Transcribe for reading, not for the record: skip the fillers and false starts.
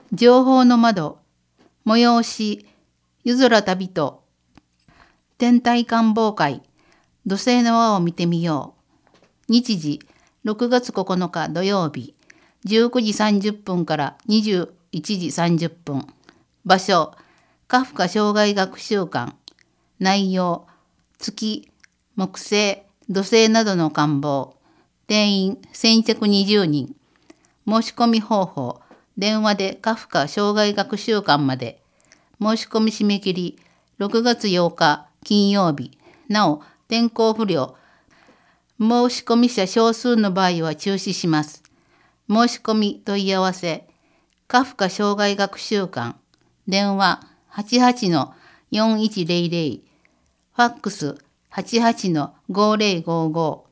情報の窓、催し、夜空旅と、天体観望会、土星の輪を見てみよう。日時、6月9日土曜日、19時30分から21時30分。場所、カフカ生涯学習館。内容、月、木星、土星などの観望。定員先着20人。申し込み方法、電話でカフカ生涯学習館まで。申し込み締め切り、6月8日金曜日。なお、天候不良。申し込み者少数の場合は中止します。申し込み問い合わせ、カフカ生涯学習館。電話88-4100。ファックス88-5055。